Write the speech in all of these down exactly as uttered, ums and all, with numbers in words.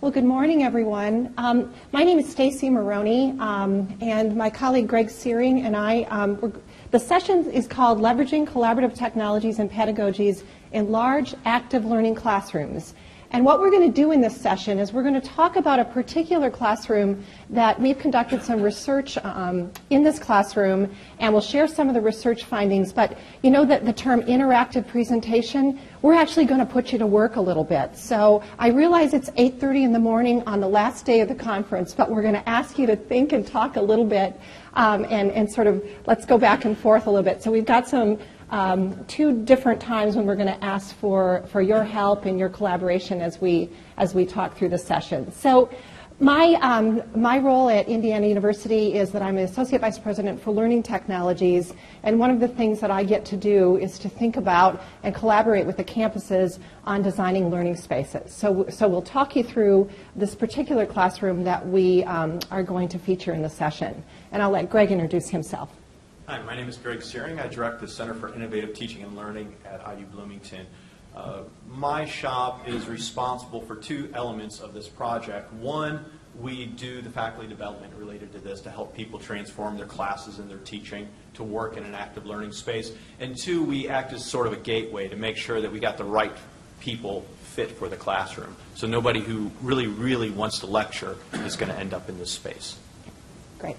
Well, good morning, everyone. Um, my name is Stacy Maroney, um, and my colleague Greg Searing and I, um, we're, the session is called Leveraging Collaborative Technologies and Pedagogies in Large Active Learning Classrooms. And what we're going to do in this session is we're going to talk about a particular classroom that we've conducted some research um, in this classroom, and we'll share some of the research findings. But you know that the term interactive presentation, we're actually going to put you to work a little bit. So I realize it's eight thirty in the morning on the last day of the conference, but we're going to ask you to think and talk a little bit um, and, and sort of let's go back and forth a little bit. So we've got some Um, two different times when we're going to ask for, for your help and your collaboration as we, as we talk through the session. So my, um, my role at Indiana University is that I'm an Associate Vice President for Learning Technologies, and one of the things that I get to do is to think about and collaborate with the campuses on designing learning spaces. So, so we'll talk you through this particular classroom that we um, are going to feature in the session. And I'll let Greg introduce himself. Hi, my name is Greg Searing. I direct the Center for Innovative Teaching and Learning at I U Bloomington. Uh, my shop is responsible for two elements of this project. One, we do the faculty development related to this to help people transform their classes and their teaching to work in an active learning space. And two, we act as sort of a gateway to make sure that we got the right people fit for the classroom. So nobody who really, really wants to lecture is going to end up in this space. Great.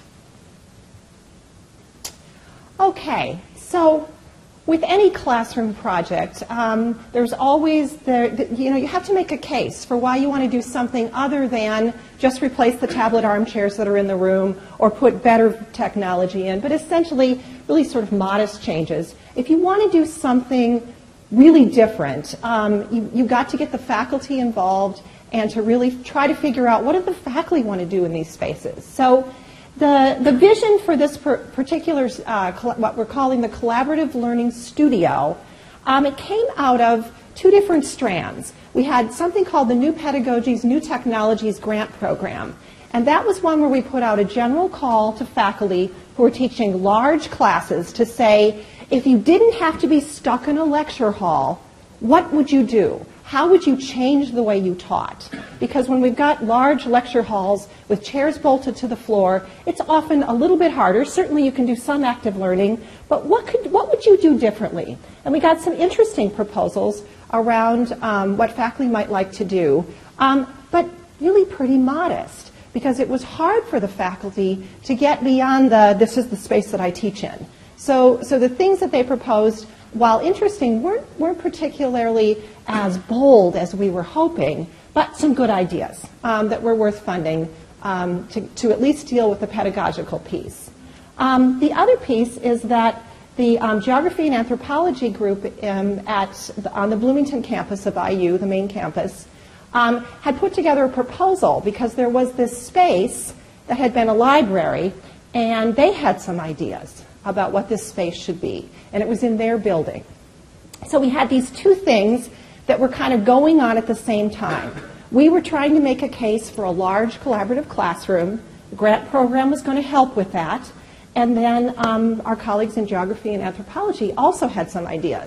Okay, so with any classroom project, um, there's always, the, the, you know, you have to make a case for why you want to do something other than just replace the tablet armchairs that are in the room or put better technology in, but essentially really sort of modest changes. If you want to do something really different, um, you, you've got to get the faculty involved and to really try to figure out what do the faculty want to do in these spaces. So The, the vision for this per particular, uh, what we're calling the Collaborative Learning Studio, um, it came out of two different strands. We had something called the New Pedagogies, New Technologies Grant Program. And that was one where we put out a general call to faculty who are teaching large classes to say, if you didn't have to be stuck in a lecture hall, what would you do? How would you change the way you taught? Because when we've got large lecture halls with chairs bolted to the floor, it's often a little bit harder. Certainly you can do some active learning, but what, could, what would you do differently? And we got some interesting proposals around um, what faculty might like to do, um, but really pretty modest, because it was hard for the faculty to get beyond the, this is the space that I teach in. So, so the things that they proposed, while interesting, weren't, weren't particularly as bold as we were hoping, but some good ideas um, that were worth funding um, to, to at least deal with the pedagogical piece. Um, the other piece is that the um, Geography and Anthropology group um, at the, on the Bloomington campus of I U, the main campus, um, had put together a proposal because there was this space that had been a library, and they had some ideas about what this space should be, and it was in their building. So we had these two things that were kind of going on at the same time. We were trying to make a case for a large collaborative classroom. The grant program was going to help with that, and then um, our colleagues in Geography and Anthropology also had some ideas.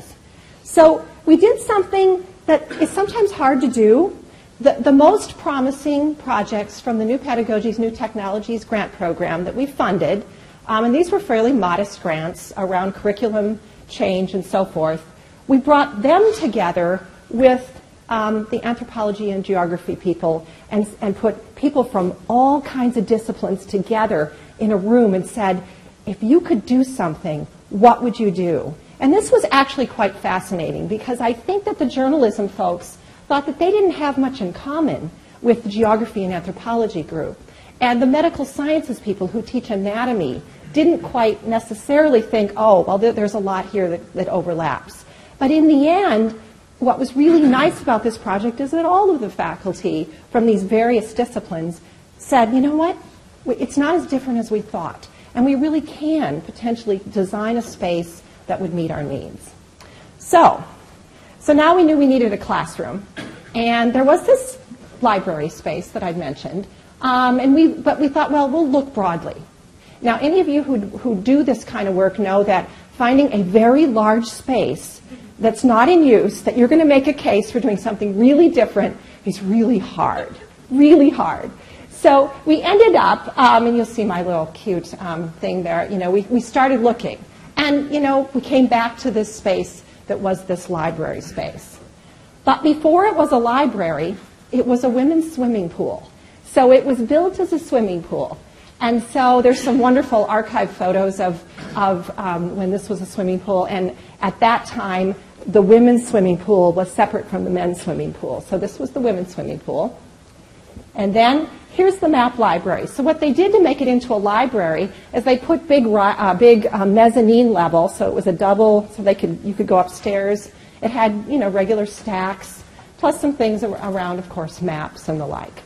So we did something that is sometimes hard to do. The, the most promising projects from the New Pedagogies, New Technologies grant program that we funded, Um, and these were fairly modest grants around curriculum change and so forth. We brought them together with um, the anthropology and geography people and, and put people from all kinds of disciplines together in a room and said, if you could do something, what would you do? And this was actually quite fascinating because I think that the journalism folks thought that they didn't have much in common with the geography and anthropology group. And the medical sciences people who teach anatomy didn't quite necessarily think, oh, well, there, there's a lot here that, that overlaps. But in the end, what was really nice about this project is that all of the faculty from these various disciplines said, you know what, it's not as different as we thought. And we really can potentially design a space that would meet our needs. So, so now we knew we needed a classroom. And there was this library space that I'd mentioned. Um, and we, but we thought, well, we'll look broadly. Now, any of you who, who do this kind of work know that finding a very large space that's not in use, that you're going to make a case for doing something really different, He's really hard, really hard. So we ended up, um, and you'll see my little cute um, thing there, you know, we, we started looking. And, you know, we came back to this space that was this library space. But before it was a library, it was a women's swimming pool. So it was built as a swimming pool. And so there's some wonderful archive photos of, of um, when this was a swimming pool. And at that time, the women's swimming pool was separate from the men's swimming pool. So this was the women's swimming pool. And then here's the map library. So what they did to make it into a library is they put big, uh, big uh, mezzanine level, so it was a double, so they could you could go upstairs. It had, you know, regular stacks, plus some things around, of course, maps and the like.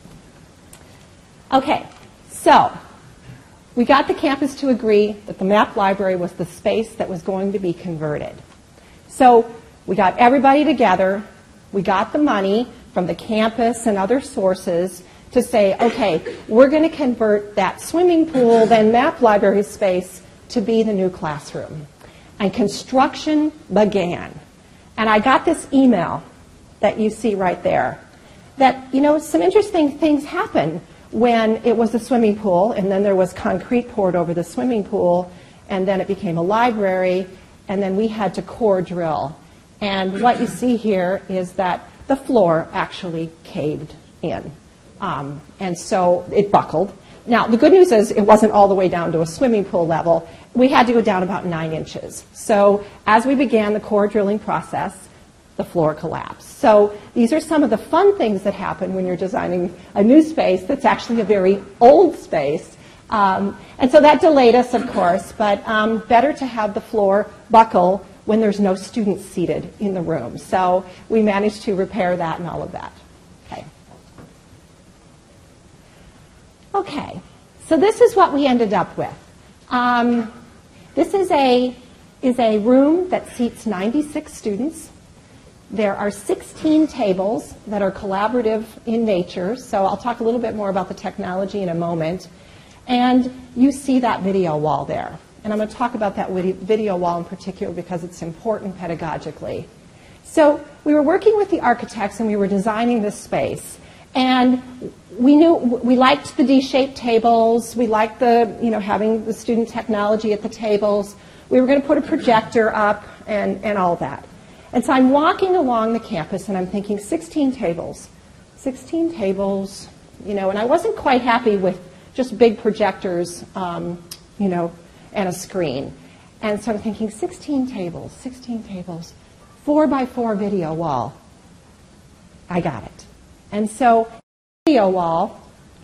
Okay, so we got the campus to agree that the map library was the space that was going to be converted. So we got everybody together, we got the money from the campus and other sources to say, okay, we're going to convert that swimming pool, then map library space, to be the new classroom. And construction began. And I got this email that you see right there that, you know, some interesting things happened when it was a swimming pool, and then there was concrete poured over the swimming pool, and then it became a library, and then we had to core drill. And what you see here is that the floor actually caved in. Um, and so it buckled. Now, the good news is it wasn't all the way down to a swimming pool level. We had to go down about nine inches. So as we began the core drilling process, the floor collapsed. So these are some of the fun things that happen when you're designing a new space that's actually a very old space. Um, and so that delayed us, of course, but um, better to have the floor buckle when there's no students seated in the room. So we managed to repair that and all of that. Okay. Okay, so this is what we ended up with. Um, this is a, is a room that seats ninety-six students. There are sixteen tables that are collaborative in nature, so I'll talk a little bit more about the technology in a moment. And you see that video wall there. And I'm going to talk about that video wall in particular because it's important pedagogically. So we were working with the architects and we were designing this space. And we knew we liked the D-shaped tables. We liked the, you know, having the student technology at the tables. We were going to put a projector up and, and all that. And so I'm walking along the campus and I'm thinking sixteen tables. sixteen tables, you know, and I wasn't quite happy with just big projectors, um, you know, and a screen. And so I'm thinking sixteen tables, sixteen tables, four by four video wall. I got it. And so video wall,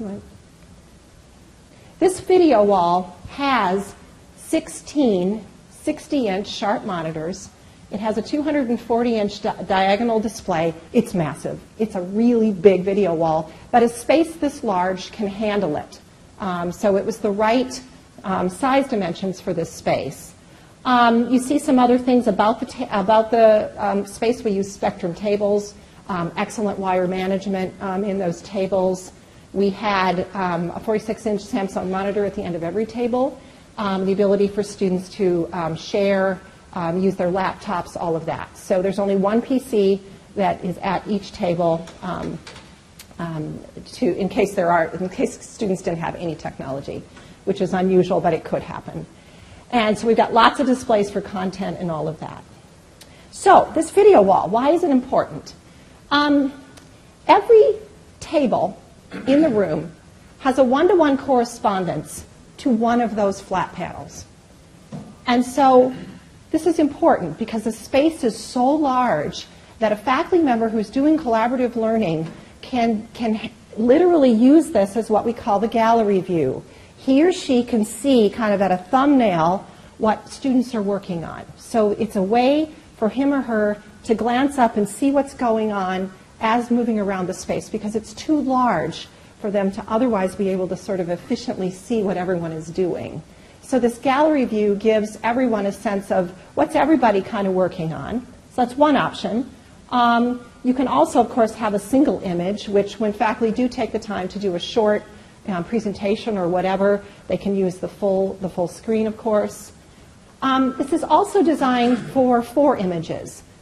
this video wall has sixteen sixty-inch sharp monitors. It has a two hundred forty inch di diagonal display. It's massive. It's a really big video wall, but a space this large can handle it. Um, so it was the right um, size dimensions for this space. Um, you see some other things about the, ta about the um, space. We use Spectrum tables, um, excellent wire management um, in those tables. We had um, a forty-six inch Samsung monitor at the end of every table, um, the ability for students to um, share, um, use their laptops, all of that. So there's only one P C that is at each table um, um, to, in case there are, in case students didn't have any technology, which is unusual, but it could happen. And so we've got lots of displays for content and all of that. So this video wall, why is it important? Um, every table in the room has a one-to-one correspondence to one of those flat panels. And so this is important because the space is so large that a faculty member who's doing collaborative learning can, can literally use this as what we call the gallery view. He or she can see kind of at a thumbnail what students are working on. So it's a way for him or her to glance up and see what's going on as moving around the space because it's too large for them to otherwise be able to sort of efficiently see what everyone is doing. So this gallery view gives everyone a sense of what's everybody kind of working on. So that's one option. Um, you can also, of course, have a single image, which when faculty do take the time to do a short um, presentation or whatever, they can use the full, the full screen, of course. Um, this is also designed for four images.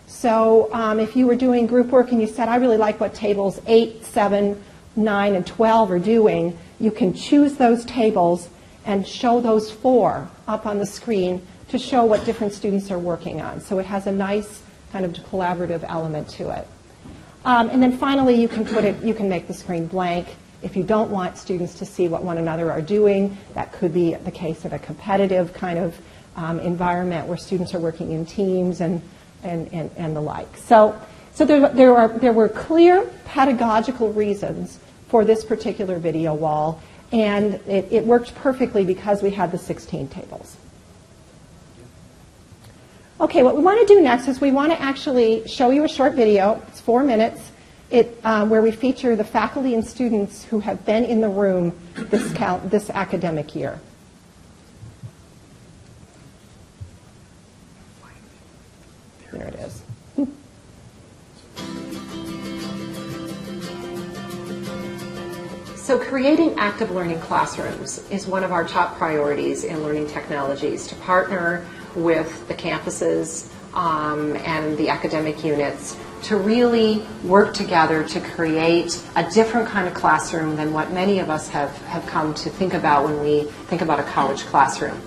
So um, if you were doing group work and you said, I really like what tables eight, seven, nine, and twelve are doing, you can choose those tables and show those four up on the screen to show what different students are working on. So it has a nice kind of collaborative element to it. Um, and then finally, you can put it, you can make the screen blank. If you don't want students to see what one another are doing, that could be the case of a competitive kind of um, environment where students are working in teams and, and, and, and the like. So, so there, there, are, there were clear pedagogical reasons for this particular video wall, and it, it worked perfectly because we had the sixteen tables. Okay, what we want to do next is we want to actually show you a short video. It's four minutes, it, um, where we feature the faculty and students who have been in the room this, cal this academic year. There it is. So creating active learning classrooms is one of our top priorities in learning technologies, to partner with the campuses um, and the academic units to really work together to create a different kind of classroom than what many of us have, have come to think about when we think about a college classroom.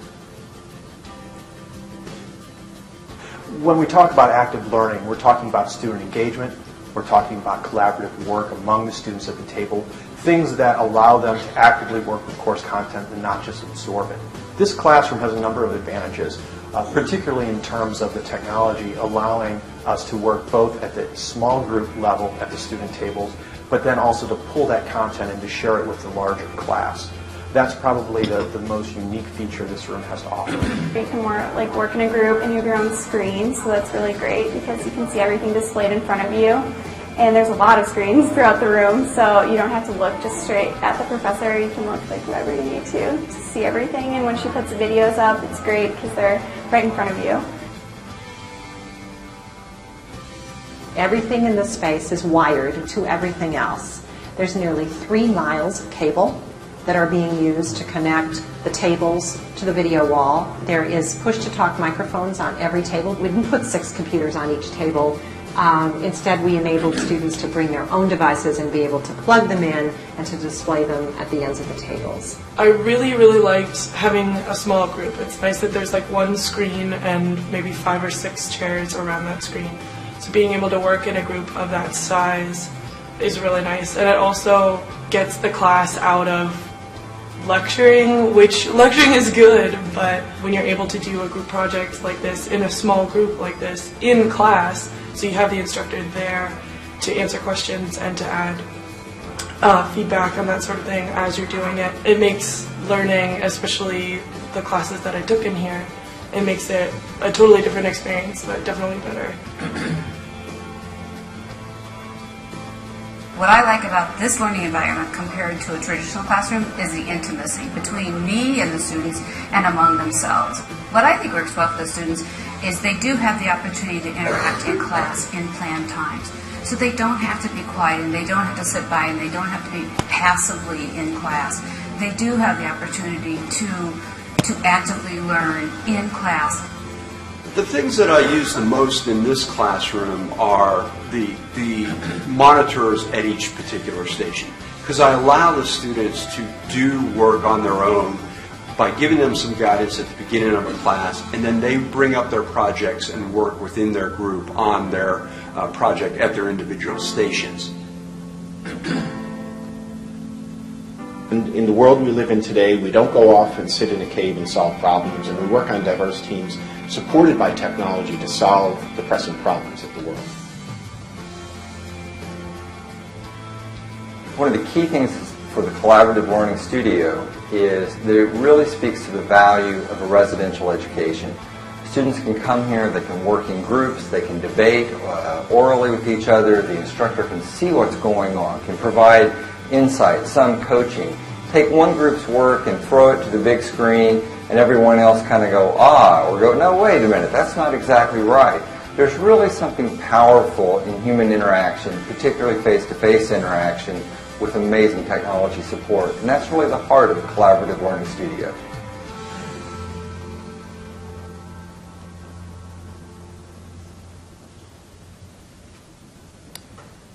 When we talk about active learning, we're talking about student engagement, we're talking about collaborative work among the students at the table, things that allow them to actively work with course content and not just absorb it. This classroom has a number of advantages, uh, particularly in terms of the technology allowing us to work both at the small group level at the student tables, but then also to pull that content and to share it with the larger class. That's probably the, the most unique feature this room has to offer. You can more like work in a group and you have your own screen, so that's really great because you can see everything displayed in front of you. And there's a lot of screens throughout the room, so you don't have to look just straight at the professor. You can look like whoever you need to to see everything. And when she puts the videos up, it's great because they're right in front of you. Everything in this space is wired to everything else. There's nearly three miles of cable that are being used to connect the tables to the video wall. There is push-to-talk microphones on every table. We didn't put six computers on each table. Um, instead, we enabled students to bring their own devices and be able to plug them in and to display them at the ends of the tables. I really, really liked having a small group. It's nice that there's like one screen and maybe five or six chairs around that screen. So being able to work in a group of that size is really nice. And it also gets the class out of lecturing, which lecturing is good, but when you're able to do a group project like this in a small group like this in class, so you have the instructor there to answer questions and to add uh, feedback on that sort of thing as you're doing it, it makes learning, especially the classes that I took in here, it makes it a totally different experience, but definitely better. What I like about this learning environment compared to a traditional classroom is the intimacy between me and the students and among themselves. What I think works well for the students is they do have the opportunity to interact in class in planned times. So they don't have to be quiet and they don't have to sit by and they don't have to be passively in class. They do have the opportunity to, to actively learn in class. The things that I use the most in this classroom are the, the monitors at each particular station, because I allow the students to do work on their own by giving them some guidance at the beginning of a class, and then they bring up their projects and work within their group on their uh, project at their individual stations. In, in the world we live in today, we don't go off and sit in a cave and solve problems, and we work on diverse teams supported by technology to solve the pressing problems of the world. One of the key things for the Collaborative Learning Studio is that it really speaks to the value of a residential education. Students can come here, they can work in groups, they can debate uh, orally with each other, the instructor can see what's going on, can provide insight, some coaching. Take one group's work and throw it to the big screen and everyone else kind of go, ah, or go, no, wait a minute, that's not exactly right. There's really something powerful in human interaction, particularly face-to-face interaction, with amazing technology support. And that's really the heart of the Collaborative Learning Studio.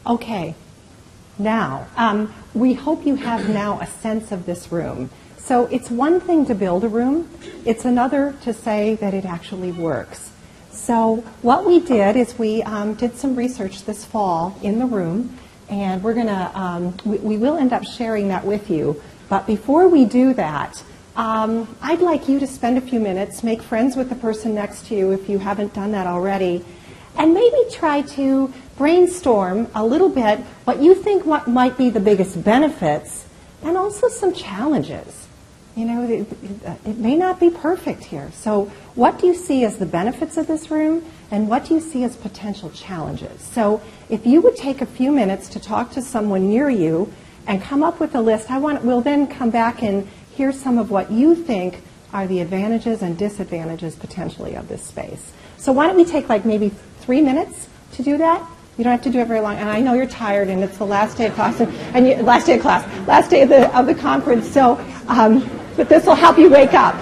Okay. Now, um, we hope you have now a sense of this room. So it's one thing to build a room. It's another to say that it actually works. So what we did is we um, did some research this fall in the room, and we're going to, um, we, we will end up sharing that with you. But before we do that, um, I'd like you to spend a few minutes, make friends with the person next to you if you haven't done that already, and maybe try to brainstorm a little bit what you think what might be the biggest benefits and also some challenges. You know, it, it may not be perfect here. So what do you see as the benefits of this room, and what do you see as potential challenges? So if you would take a few minutes to talk to someone near you and come up with a list, I want, we'll then come back and hear some of what you think are the advantages and disadvantages potentially of this space. So why don't we take like maybe three minutes to do that? You don't have to do it very long. And I know you're tired, and it's the last day of class, and you, last day of class, last day of the of the conference. So, um, but this will help you wake up.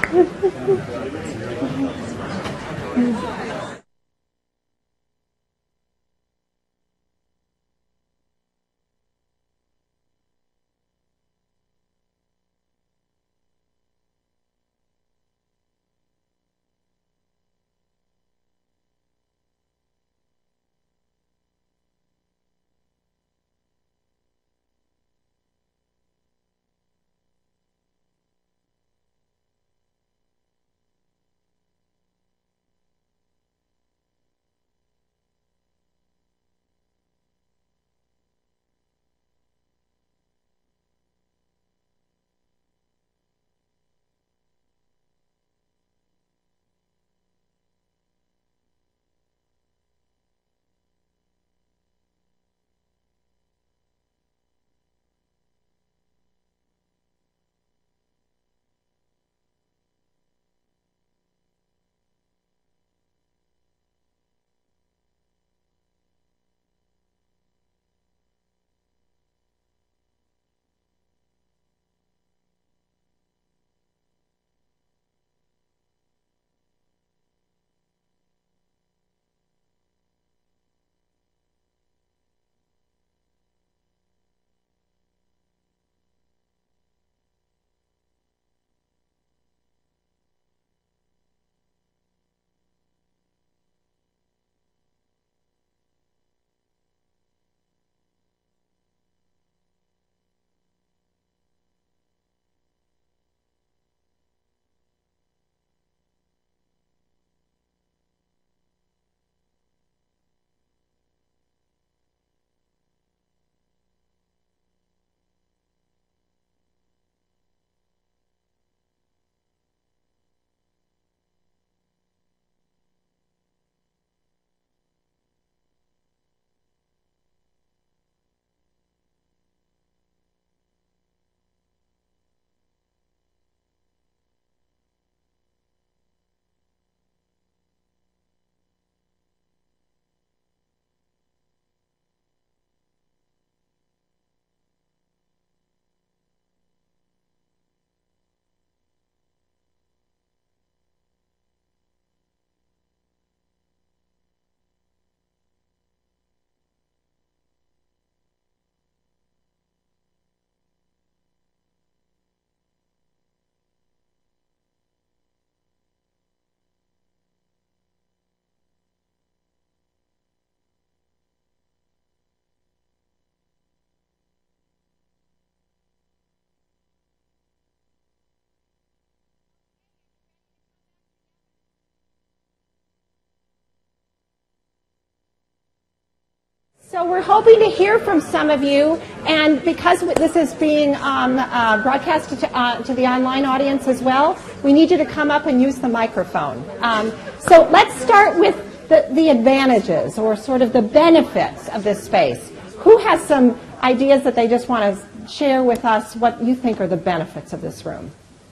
So we're hoping to hear from some of you, and because this is being um, uh, broadcasted to, uh, to the online audience as well, we need you to come up and use the microphone. Um, so let's start with the, the advantages, or sort of the benefits of this space. Who has some ideas that they just want to share with us what you think are the benefits of this room?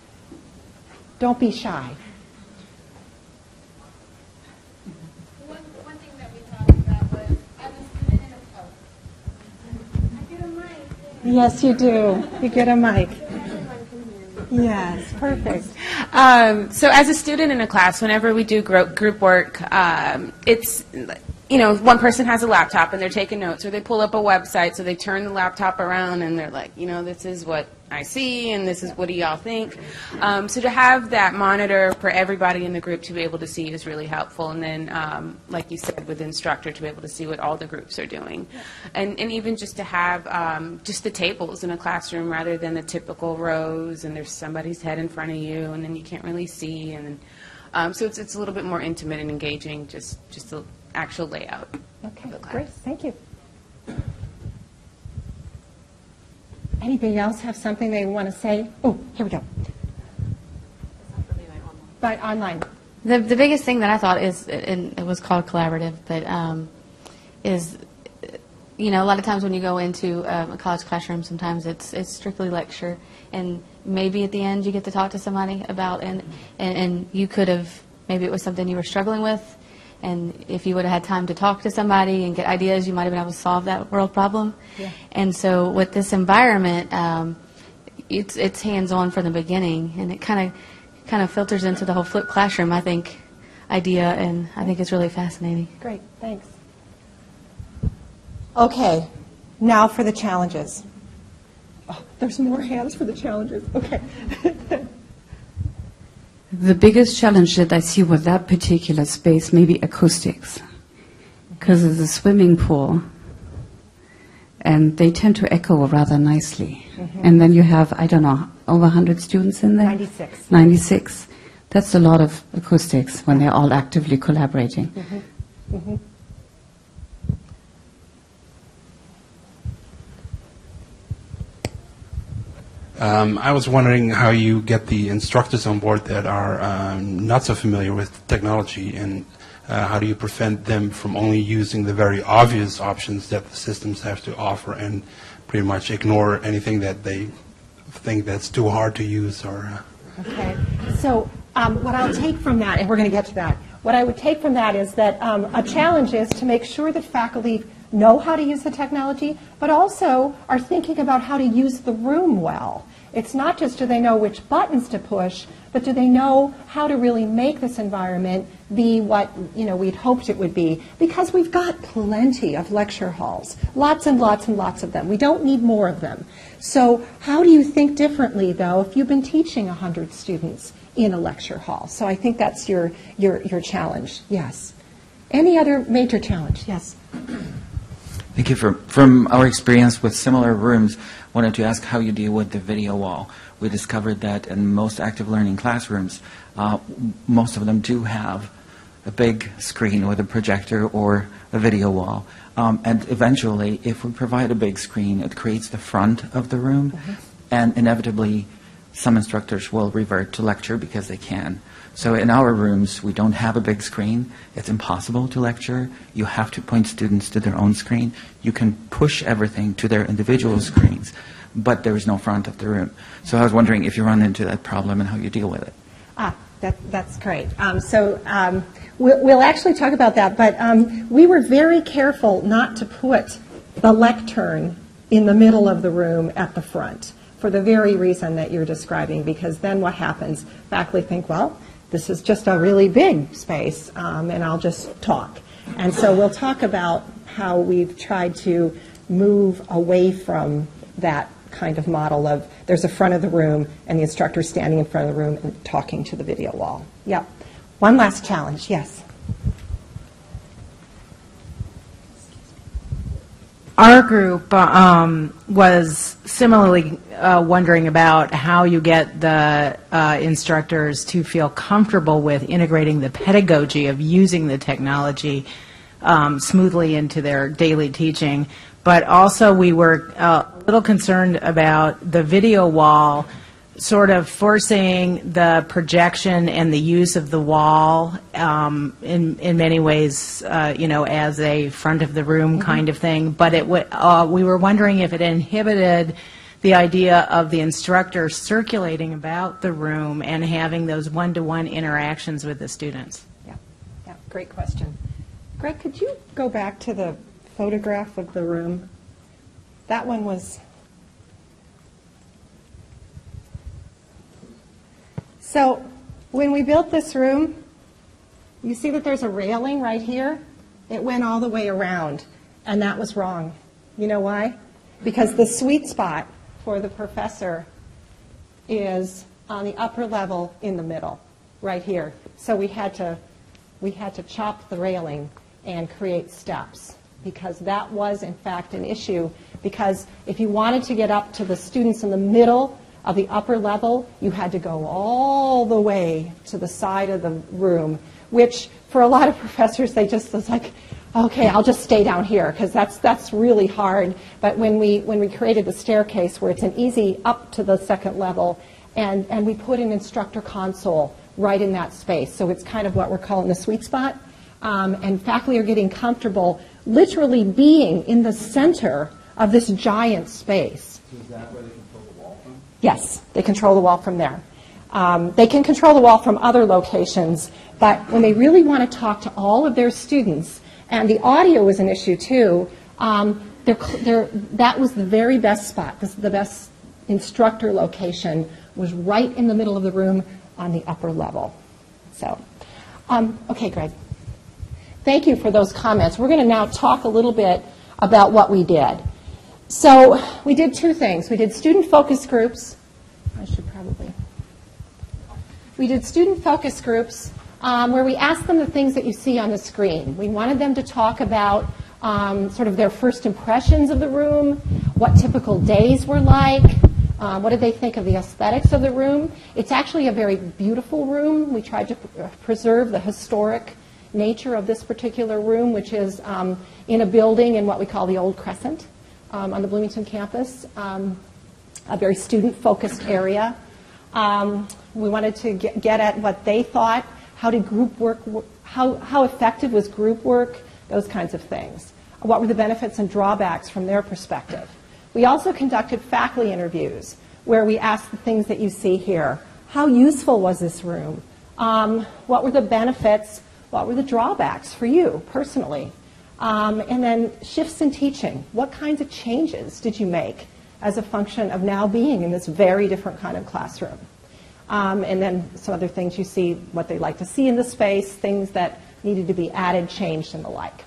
Don't be shy. Yes, you do. You get a mic. Yes, perfect. Um, so as a student in a class, whenever we do gro- group work, um, it's you know, one person has a laptop and they're taking notes, or they pull up a website, so they turn the laptop around and they're like, you know, this is what I see and this is what do y'all think. Um, so to have that monitor for everybody in the group to be able to see is really helpful. And then, um, like you said, with the instructor to be able to see what all the groups are doing. And, and even just to have um, just the tables in a classroom rather than the typical rows and there's somebody's head in front of you and then you can't really see. And then, um, so it's, it's a little bit more intimate and engaging, just, just the actual layout. Okay, great. Thank you. Anybody else have something they want to say? Oh, here we go. But online. The, the biggest thing that I thought is, and it was called collaborative, but um, is, you know, a lot of times when you go into um, a college classroom, sometimes it's it's strictly lecture, and maybe at the end you get to talk to somebody about, and, and, and you could have, maybe it was something you were struggling with, and if you would have had time to talk to somebody and get ideas, you might have been able to solve that world problem. Yeah. And so with this environment, um, it's it's hands-on from the beginning, and it kind of kind of filters into the whole flipped classroom, I think, idea, and I think it's really fascinating. Great, thanks. Okay, now for the challenges. Oh, there's more hands for the challenges. Okay. The biggest challenge that I see with that particular space may be acoustics, because it's a swimming pool, and they tend to echo rather nicely. Mm-hmm. And then you have, I don't know, over one hundred students in there? ninety-six. ninety-six. That's a lot of acoustics when they're all actively collaborating. Mm-hmm. Mm-hmm. Um, I was wondering how you get the instructors on board that are um, not so familiar with technology, and uh, how do you prevent them from only using the very obvious options that the systems have to offer and pretty much ignore anything that they think that's too hard to use? Or uh, Okay, so um, what I'll take from that, and we're going to get to that, what I would take from that is that um, a challenge is to make sure that faculty know how to use the technology, but also are thinking about how to use the room well. It's not just do they know which buttons to push, but do they know how to really make this environment be what, you know, we'd hoped it would be, because we've got plenty of lecture halls, lots and lots and lots of them. We don't need more of them. So how do you think differently, though, if you've been teaching one hundred students in a lecture hall? So I think that's your, your, your challenge. Yes. Any other major challenge? Yes. Thank you. For, from our experience with similar rooms, wanted to ask how you deal with the video wall. We discovered that in most active learning classrooms, uh, most of them do have a big screen with a projector or a video wall. Um, and eventually, if we provide a big screen, it creates the front of the room, mm-hmm. and inevitably some instructors will revert to lecture because they can. So in our rooms, we don't have a big screen. It's impossible to lecture. You have to point students to their own screen. You can push everything to their individual screens, but there is no front of the room. So I was wondering if you run into that problem and how you deal with it. Ah, that, that's great. Um, so um, we'll, we'll actually talk about that, but um, we were very careful not to put the lectern in the middle of the room at the front for the very reason that you're describing, because then what happens? Faculty think, well, this is just a really big space, um, and I'll just talk. And so we'll talk about how we've tried to move away from that kind of model of there's a front of the room and the instructor standing in front of the room and talking to the video wall. Yep. One last challenge. Yes. Our group um, was similarly uh, wondering about how you get the uh, instructors to feel comfortable with integrating the pedagogy of using the technology um, smoothly into their daily teaching. But also we were uh, a little concerned about the video wall sort of forcing the projection and the use of the wall um, in in many ways, uh, you know, as a front of the room mm-hmm. kind of thing. But it w uh, we were wondering if it inhibited the idea of the instructor circulating about the room and having those one-to-one interactions with the students. Yeah, yeah, great question. Greg, could you go back to the photograph of the room? That one was. So when we built this room, you see that there's a railing right here, It went all the way around, and that was wrong. You know why? Because the sweet spot for the professor is on the upper level in the middle, right here. So we had to, we had to chop the railing and create steps, because that was, in fact, an issue. Because if you wanted to get up to the students in the middle of the upper level, you had to go all the way to the side of the room, which for a lot of professors, they just was like, okay, I'll just stay down here, because that's, that's really hard. But when we, when we created the staircase where it's an easy up to the second level, and, and we put an instructor console right in that space. So it's kind of what we're calling the sweet spot. Um, and faculty are getting comfortable literally being in the center of this giant space. So is that where they control the wall from? Yes, they control the wall from there. Um, they can control the wall from other locations, but when they really want to talk to all of their students, and the audio was an issue too, um, they're, they're, that was the very best spot. This, the best instructor location was right in the middle of the room on the upper level. So, um, okay, Greg. Thank you for those comments. We're going to now talk a little bit about what we did. So we did two things. We did student focus groups. I should probably. We did student focus groups um, where we asked them the things that you see on the screen. We wanted them to talk about um, sort of their first impressions of the room, what typical days were like, um, what did they think of the aesthetics of the room. It's actually a very beautiful room. We tried to pr- preserve the historic nature of this particular room, which is um, in a building in what we call the Old Crescent um, on the Bloomington campus, um, a very student-focused area. Um, we wanted to get, get at what they thought, how did group work, how, how effective was group work, those kinds of things. What were the benefits and drawbacks from their perspective? We also conducted faculty interviews where we asked the things that you see here. How useful was this room? Um, what were the benefits? What were the drawbacks for you personally? Um, and then shifts in teaching. What kinds of changes did you make as a function of now being in this very different kind of classroom? Um, and then some other things you see, what they like to see in the space, things that needed to be added, changed, and the like.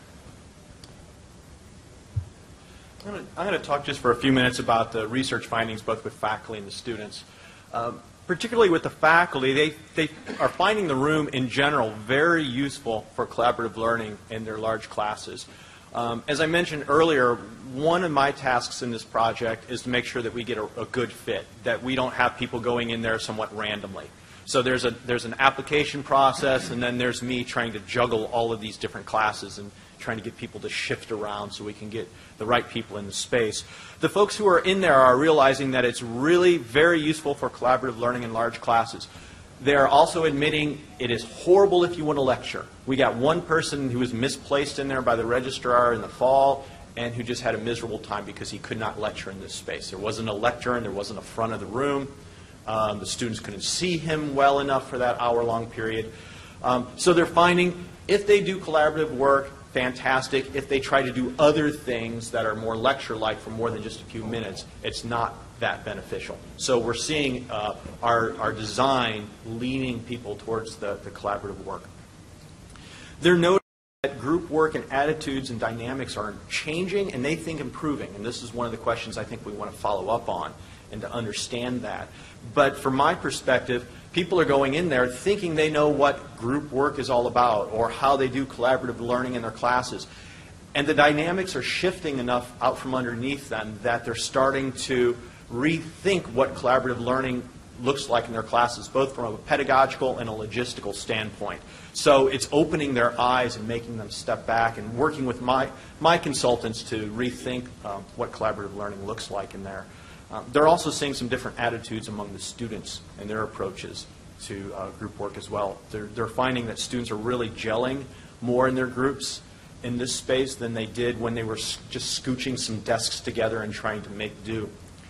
I'm going to talk just for a few minutes about the research findings, both with faculty and the students. Um, particularly with the faculty, they, they are finding the room in general very useful for collaborative learning in their large classes. Um, as I mentioned earlier, one of my tasks in this project is to make sure that we get a, a good fit, that we don't have people going in there somewhat randomly. So there's, a, there's an application process, and then there's me trying to juggle all of these different classes and trying to get people to shift around so we can get the right people in the space. The folks who are in there are realizing that it's really very useful for collaborative learning in large classes. They're also admitting it is horrible if you want to lecture. We got one person who was misplaced in there by the registrar in the fall and who just had a miserable time because he could not lecture in this space. There wasn't a lectern, there wasn't a front of the room. Um, the students couldn't see him well enough for that hour-long period. Um, so they're finding if they do collaborative work, fantastic. If they try to do other things that are more lecture-like for more than just a few minutes, it's not that beneficial. So we're seeing uh, our, our design leaning people towards the, the collaborative work. They're noting that group work and attitudes and dynamics are changing and they think improving. And this is one of the questions I think we want to follow up on and to understand that. But from my perspective, people are going in there thinking they know what group work is all about or how they do collaborative learning in their classes. And the dynamics are shifting enough out from underneath them that they're starting to rethink what collaborative learning looks like in their classes, both from a pedagogical and a logistical standpoint. So it's opening their eyes and making them step back and working with my, my consultants to rethink um, what collaborative learning looks like in there. Um, they're also seeing some different attitudes among the students and their approaches to uh, group work as well. They're, they're finding that students are really gelling more in their groups in this space than they did when they were just scooching some desks together and trying to make do.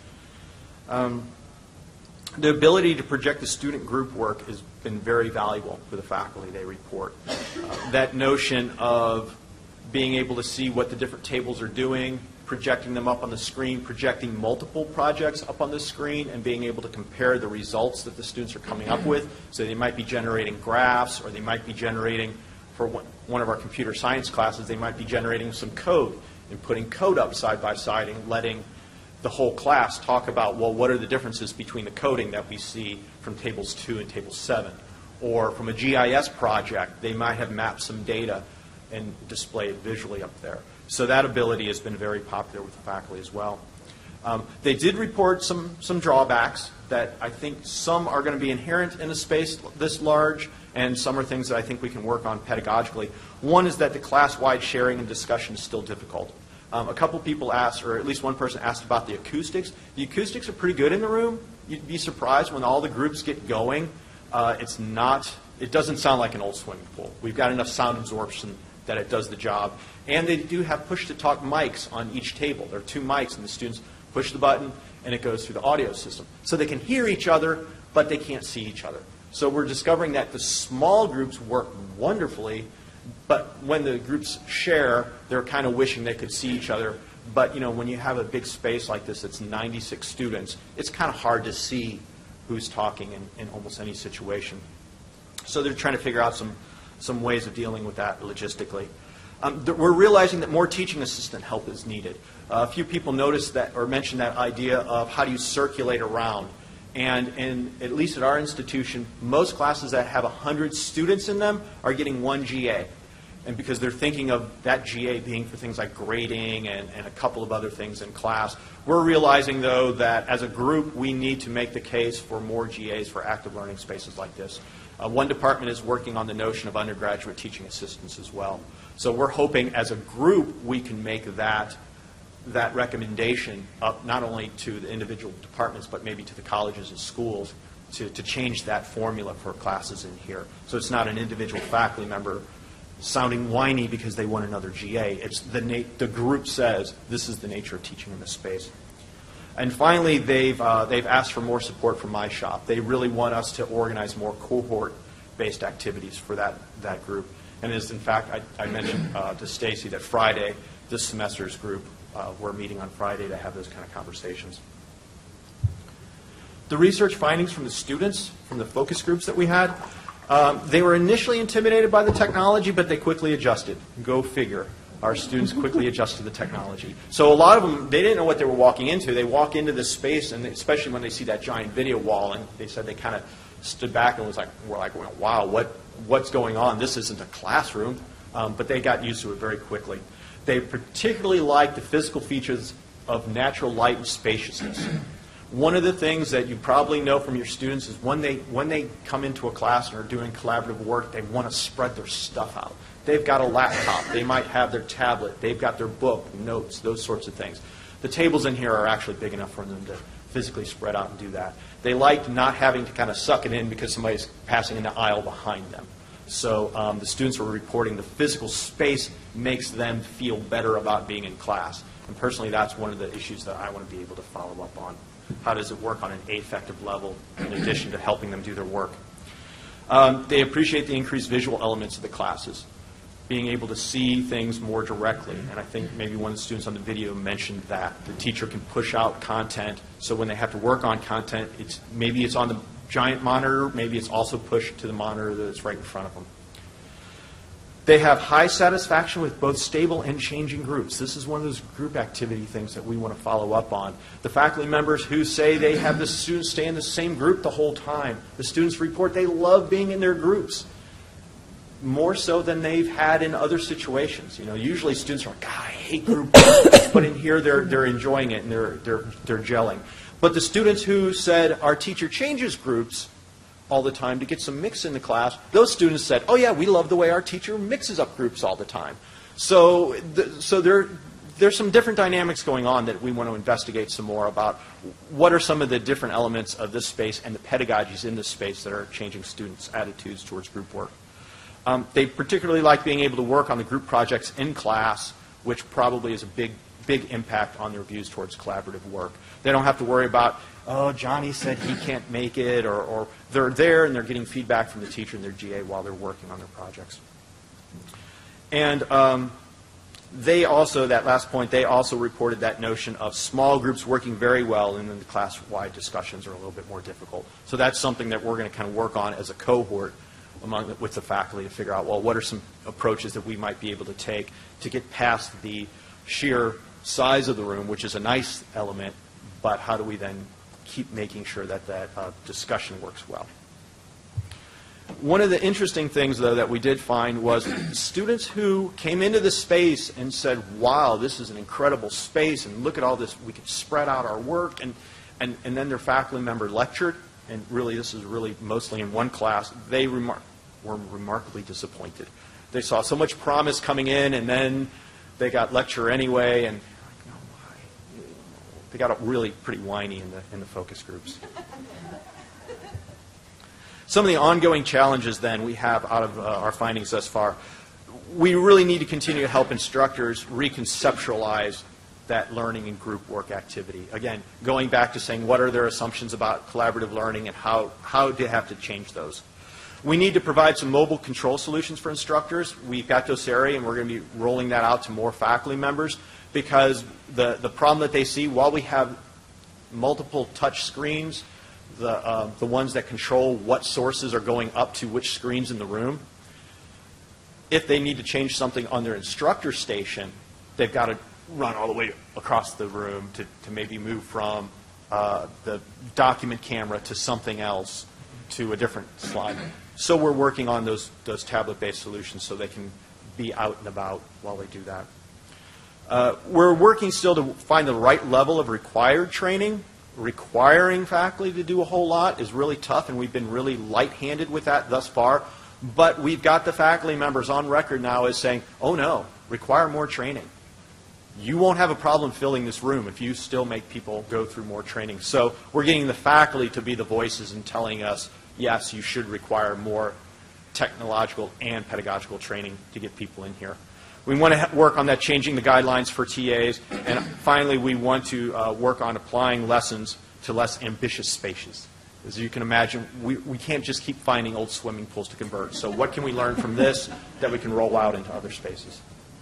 Um, the ability to project the student group work has been very valuable for the faculty, they report. Uh, that notion of being able to see what the different tables are doing, projecting them up on the screen, projecting multiple projects up on the screen, and being able to compare the results that the students are coming up with. So they might be generating graphs, or they might be generating for one, one of our computer science classes, they might be generating some code and putting code up side by side and letting the whole class talk about, well, what are the differences between the coding that we see from tables two and table seven? Or from a G I S project, they might have mapped some data and display it visually up there. So that ability has been very popular with the faculty as well. Um, they did report some, some drawbacks that I think some are going to be inherent in a space this large, and some are things that I think we can work on pedagogically. One is that the class-wide sharing and discussion is still difficult. Um, a couple people asked, or at least one person asked about the acoustics. The acoustics are pretty good in the room. You'd be surprised when all the groups get going. Uh, it's not, it doesn't sound like an old swimming pool. We've got enough sound absorption that it does the job. And they do have push-to-talk mics on each table. There are two mics, and the students push the button, and it goes through the audio system. So they can hear each other, but they can't see each other. So we're discovering that the small groups work wonderfully, but when the groups share, they're kind of wishing they could see each other. But you know, when you have a big space like this, it's ninety-six students, it's kind of hard to see who's talking in, in almost any situation. So they're trying to figure out some, some ways of dealing with that logistically. Um, th- we're realizing that more teaching assistant help is needed. Uh, a few people noticed that or mentioned that idea of how do you circulate around. And in, at least at our institution, most classes that have one hundred students in them are getting one G A. And because they're thinking of that G A being for things like grading and, and a couple of other things in class. We're realizing, though, that as a group, we need to make the case for more G As for active learning spaces like this. Uh, one department is working on the notion of undergraduate teaching assistants as well. So we're hoping as a group we can make that that recommendation up not only to the individual departments but maybe to the colleges and schools to, to change that formula for classes in here. So it's not an individual faculty member sounding whiny because they want another G A. It's the, na- the group says this is the nature of teaching in this space. And finally, they've, uh, they've asked for more support from my shop. They really want us to organize more cohort-based activities for that, that group. And as in fact, I, I mentioned uh, to Stacy that Friday, this semester's group, uh, we're meeting on Friday to have those kind of conversations. The research findings from the students, from the focus groups that we had, um, they were initially intimidated by the technology, but they quickly adjusted. Go figure. Our students quickly adjust to the technology. So a lot of them, they didn't know what they were walking into. They walk into this space, and they, especially when they see that giant video wall, and they said they kind of stood back and was like, "We're like, wow, what what's going on? This isn't a classroom." Um, but they got used to it very quickly. They particularly liked the physical features of natural light and spaciousness. One of the things that you probably know from your students is when they when they come into a class and are doing collaborative work, they want to spread their stuff out. They've got a laptop. They might have their tablet. They've got their book, notes, those sorts of things. The tables in here are actually big enough for them to physically spread out and do that. They liked not having to kind of suck it in because somebody's passing in the aisle behind them. So um, the students were reporting the physical space makes them feel better about being in class. And personally, that's one of the issues that I want to be able to follow up on. How does it work on an affective level in addition to helping them do their work? Um, they appreciate the increased visual elements of the classes, being able to see things more directly. And I think maybe one of the students on the video mentioned that. The teacher can push out content, so when they have to work on content, it's maybe it's on the giant monitor, maybe it's also pushed to the monitor that's right in front of them. They have high satisfaction with both stable and changing groups. This is one of those group activity things that we want to follow up on. The faculty members who say they have the students stay in the same group the whole time. The students report they love being in their groups, more so than they've had in other situations. You know, usually students are like, God, I hate group work, but in here they're they're enjoying it and they're they're they're gelling. But the students who said our teacher changes groups all the time to get some mix in the class, those students said, oh yeah, we love the way our teacher mixes up groups all the time. So, th- so there, there's some different dynamics going on that we want to investigate some more about. What are some of the different elements of this space and the pedagogies in this space that are changing students' attitudes towards group work? Um, they particularly like being able to work on the group projects in class, which probably is a big, big impact on their views towards collaborative work. They don't have to worry about, oh, Johnny said he can't make it, or, or they're there and they're getting feedback from the teacher and their G A while they're working on their projects. And um, they also, that last point, they also reported that notion of small groups working very well, and then the class-wide discussions are a little bit more difficult. So that's something that we're going to kind of work on as a cohort among the, with the faculty to figure out, well, what are some approaches that we might be able to take to get past the sheer size of the room, which is a nice element, but how do we then keep making sure that that uh, discussion works well. One of the interesting things, though, that we did find was students who came into the space and said, wow, this is an incredible space, and look at all this, we can spread out our work, and, and, and then their faculty member lectured, and really this is really mostly in one class, they remar were remarkably disappointed. They saw so much promise coming in, and then they got lecture anyway, and like, no, why? They got really pretty whiny in the, in the focus groups. Some of the ongoing challenges, then, we have out of uh, our findings thus far. We really need to continue to help instructors reconceptualize that learning and group work activity. Again, going back to saying what are their assumptions about collaborative learning and how, how do you have to change those. We need to provide some mobile control solutions for instructors. We've got Doceri, and we're going to be rolling that out to more faculty members, because the, the problem that they see, while we have multiple touch screens, the, uh, the ones that control what sources are going up to which screens in the room, if they need to change something on their instructor station, they've got to run all the way across the room to, to maybe move from uh, the document camera to something else, to a different slide. So we're working on those, those tablet-based solutions so they can be out and about while they do that. Uh, we're working still to find the right level of required training. Requiring faculty to do a whole lot is really tough, and we've been really light-handed with that thus far. But we've got the faculty members on record now as saying, oh no, require more training. You won't have a problem filling this room if you still make people go through more training. So we're getting the faculty to be the voices and telling us, yes, you should require more technological and pedagogical training to get people in here. We want to work on that, changing the guidelines for T As. And finally, we want to uh, work on applying lessons to less ambitious spaces. As you can imagine, we, we can't just keep finding old swimming pools to convert. So what can we learn from this that we can roll out into other spaces?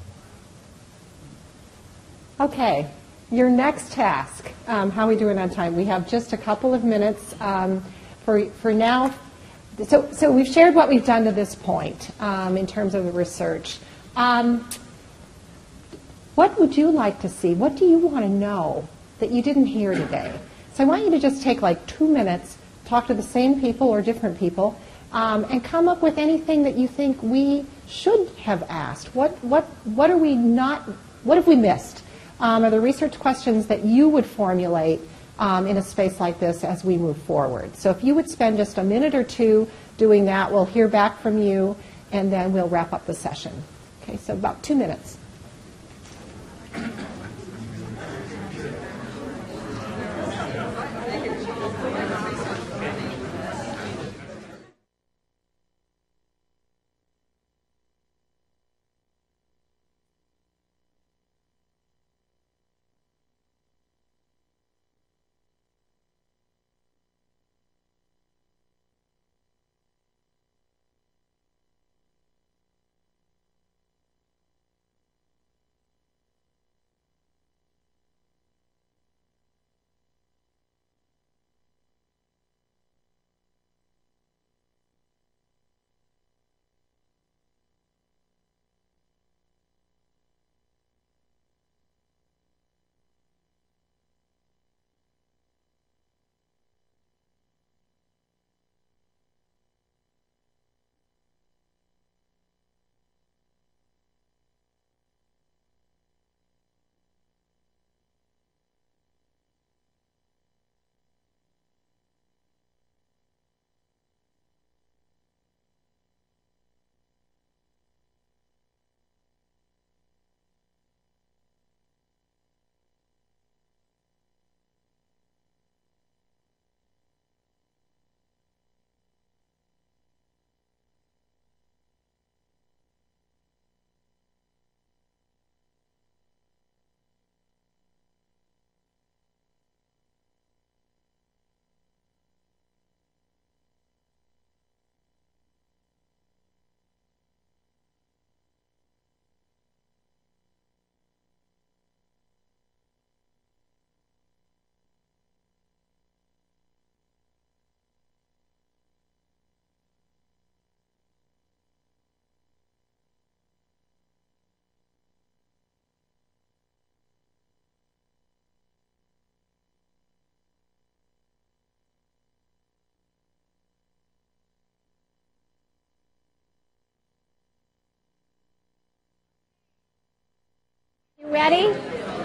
Okay, your next task. Um, how are we doing on time? We have just a couple of minutes. Um, for, for now, so, so we've shared what we've done to this point um, in terms of the research. Um, what would you like to see? What do you want to know that you didn't hear today? So I want you to just take like two minutes, talk to the same people or different people, um, and come up with anything that you think we should have asked. What, what, what are we not, what have we missed? Um, are there research questions that you would formulate um, in a space like this as we move forward? So if you would spend just a minute or two doing that, we'll hear back from you, and then we'll wrap up the session. Okay, so about two minutes. Ready?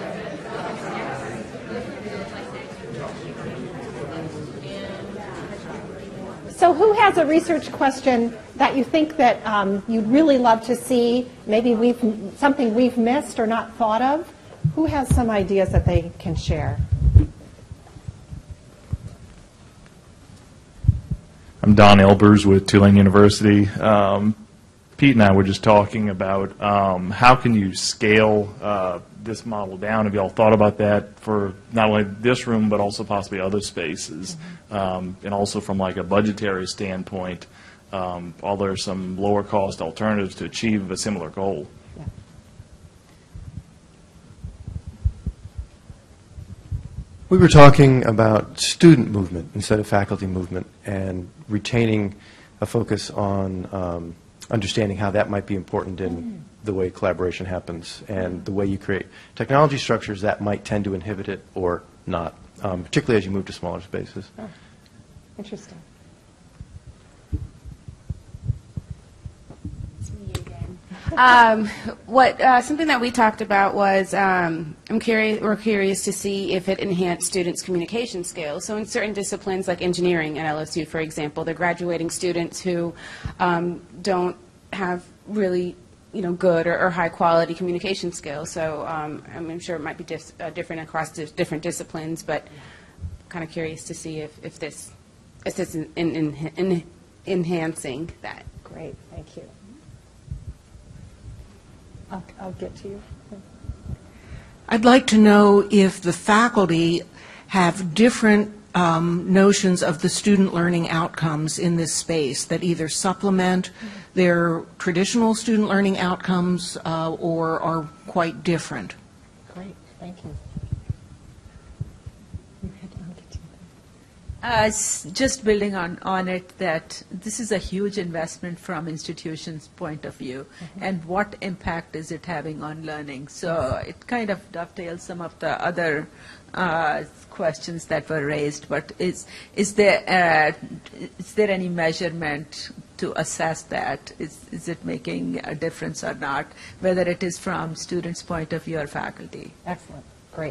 So who has a research question that you think that um, you'd really love to see, maybe we've, something we've missed or not thought of? Who has some ideas that they can share? I'm Don Elbers with Tulane University. Um, Pete and I were just talking about um, how can you scale uh, this model down. Have you all thought about that for not only this room but also possibly other spaces? Mm-hmm. um, and also from like a budgetary standpoint, um, are there some lower cost alternatives to achieve a similar goal? Yeah. We were talking about student movement instead of faculty movement and retaining a focus on um, understanding how that might be important in mm-hmm. the way collaboration happens and the way you create technology structures that might tend to inhibit it or not, um, particularly as you move to smaller spaces. Oh, interesting. Um, what uh, something that we talked about was um, I'm curious. We're curious to see if it enhanced students' communication skills. So in certain disciplines, like engineering at L S U, for example, they're graduating students who um, don't have really, you know, good or, or high quality communication skills. So um, I'm sure it might be dis uh, different across dis different disciplines, but kind of curious to see if if this if this in, in, in enhancing that. Great, thank you. I'll, I'll get to you. I'd like to know if the faculty have different um, notions of the student learning outcomes in this space that either supplement their traditional student learning outcomes uh, or are quite different. Great, thank you. Uh, just building on, on it, that this is a huge investment from institutions' point of view, mm-hmm. and what impact is it having on learning? So it kind of dovetails some of the other uh, questions that were raised. But is is there uh, is there any measurement to assess that? Is is it making a difference or not? Whether it is from students' point of view or faculty. Excellent, great.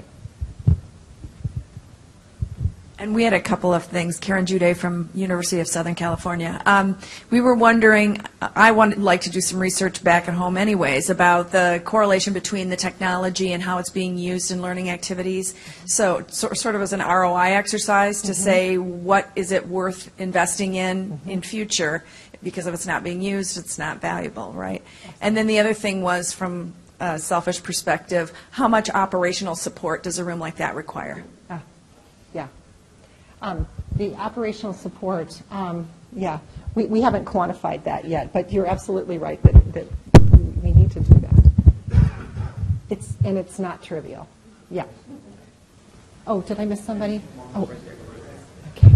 And we had a couple of things. Karen Jude from University of Southern California. Um, we were wondering, I would like to do some research back at home anyways, about the correlation between the technology and how it's being used in learning activities. So, so sort of as an R O I exercise to mm-hmm. say what is it worth investing in mm-hmm. in future, because if it's not being used, it's not valuable, right? And then the other thing was, from a selfish perspective, how much operational support does a room like that require? Ah, yeah. Um, the operational support, um, yeah, we, we haven't quantified that yet, but you're absolutely right that, that we need to do that. It's, and it's not trivial. Yeah. Oh, did I miss somebody? Oh, okay.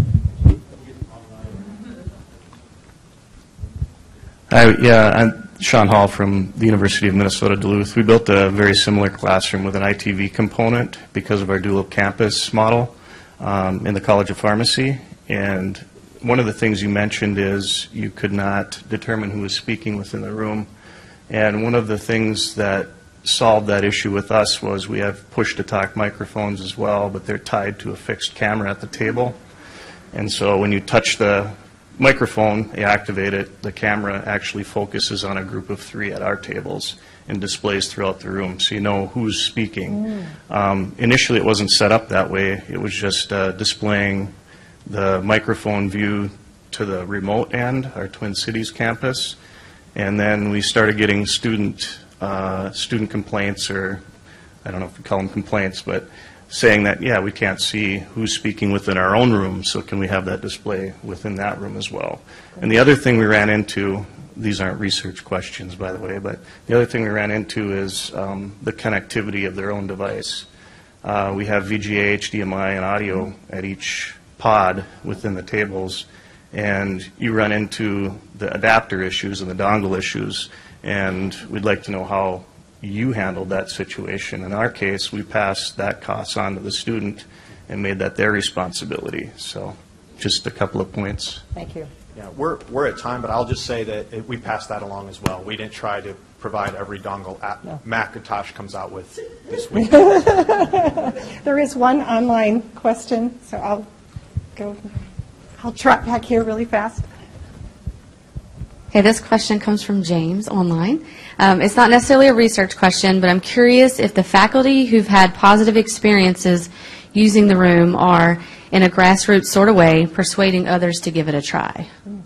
Hi, yeah, I'm Sean Hall from the University of Minnesota Duluth. We built a very similar classroom with an I T V component because of our dual campus model. Um, in the College of Pharmacy, and one of the things you mentioned is you could not determine who was speaking within the room, and one of the things that solved that issue with us was we have push-to-talk microphones as well, but they're tied to a fixed camera at the table, and so when you touch the microphone, you activate it, the camera actually focuses on a group of three at our tables and displays throughout the room, so you know who's speaking. Mm. Um, initially, it wasn't set up that way. It was just uh, displaying the microphone view to the remote end, our Twin Cities campus, and then we started getting student uh, student complaints, or I don't know if we call them complaints, but saying that, yeah, we can't see who's speaking within our own room, so can we have that display within that room as well? And the other thing we ran into, these aren't research questions, by the way, but the other thing we ran into is um, the connectivity of their own device. Uh, we have V G A, H D M I, and audio at each pod within the tables, and you run into the adapter issues and the dongle issues, and we'd like to know how you handled that situation. In our case, we passed that cost on to the student and made that their responsibility. So just a couple of points. Thank you. Yeah, we're, we're at time, but I'll just say that it, we passed that along as well. We didn't try to provide every dongle. App. No. Macintosh comes out with this week. There is one online question, so I'll go, I'll trot back here really fast. Okay, this question comes from James online. Um, it's not necessarily a research question, but I'm curious if the faculty who've had positive experiences using the room are, in a grassroots sort of way, persuading others to give it a try.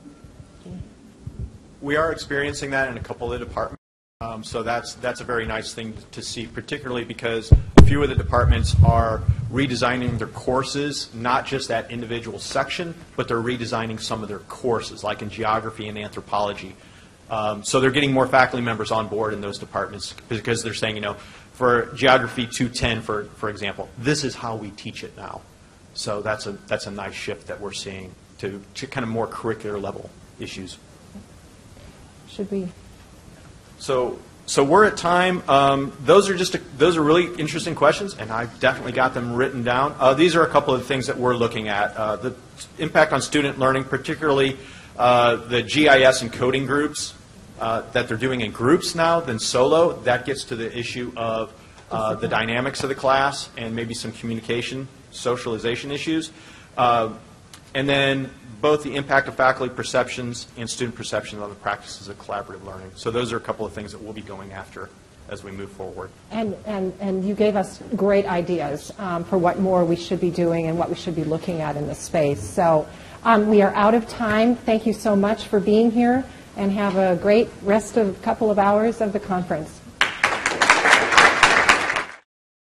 We are experiencing that in a couple of the departments. Um, so that's that's a very nice thing to see, particularly because a few of the departments are redesigning their courses, not just that individual section, but they're redesigning some of their courses, like in geography and anthropology. Um, so they're getting more faculty members on board in those departments because they're saying, you know, for geography two ten, for for example, this is how we teach it now. So that's a that's a nice shift that we're seeing to, to kind of more curricular level issues. Should we? So, so we're at time. Um, those are just a, those are really interesting questions, and I've definitely got them written down. Uh, these are a couple of things that we're looking at. Uh, the impact on student learning, particularly uh, the G I S and coding groups uh, that they're doing in groups now than solo. That gets to the issue of uh, the dynamics of the class and maybe some communication, socialization issues. Uh, and then both the impact of faculty perceptions and student perceptions on the practices of collaborative learning. So those are a couple of things that we'll be going after as we move forward. And, and, and you gave us great ideas um, for what more we should be doing and what we should be looking at in this space. So um, we are out of time. Thank you so much for being here, and have a great rest of couple of hours of the conference.